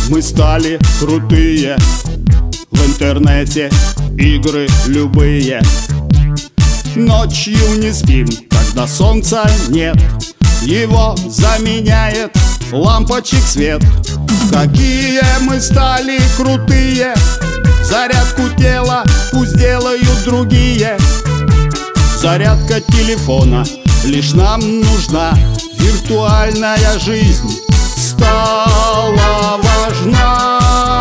мы стали крутые, в интернете игры любые. Ночью не спим, когда солнца нет, его заменяет лампочек свет. Какие мы стали крутые, зарядку тела пусть делают другие. Зарядка телефона лишь нам нужна, виртуальная жизнь стала важна.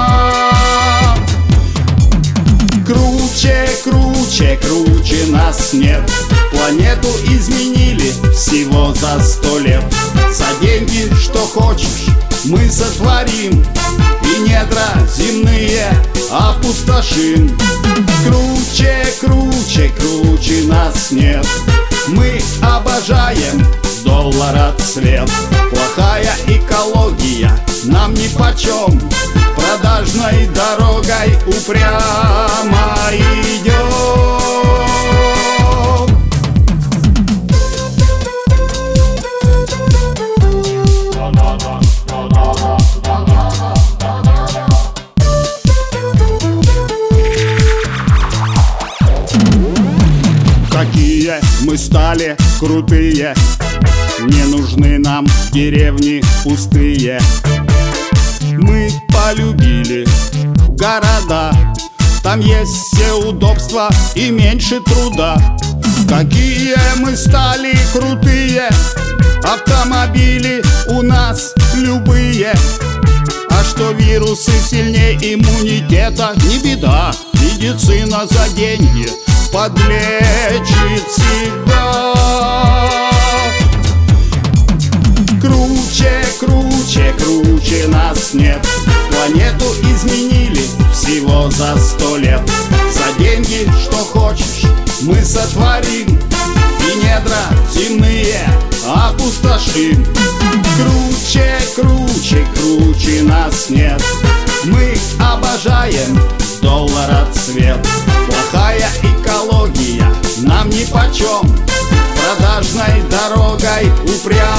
Круче, круче, круче нас нет, планету изменили всего за 100 лет. За деньги что хочешь мы сотворим, и недра земные опустошим. Круче, круче, круче нас нет, мы обожаем доллара цвет. Плохая экология нам нипочем, продажной дорогой упрямо идем. Какие мы стали крутые, не нужны нам деревни пустые. Мы полюбили города, там есть все удобства и меньше труда. Какие мы стали крутые, автомобили у нас любые. А что вирусы сильнее иммунитета, не беда, медицина за деньги подлечит всегда. Круче, круче, круче нас нет, планету изменили всего за 100 лет. За деньги что хочешь мы сотворим, и недра земные опустошим. Круче, круче, круче нас нет, мы обожаем доллара цвет. Плохая экология нам нипочем, продажной дорогой упрямо